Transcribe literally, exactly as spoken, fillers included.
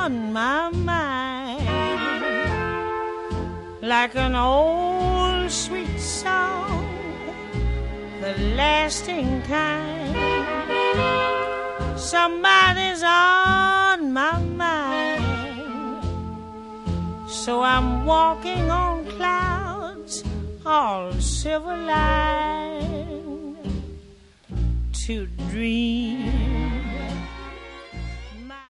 on my mind, like an old sweet song, the lasting kind. Somebody's on my mind, so I'm walking on clouds, all silver lined, to dream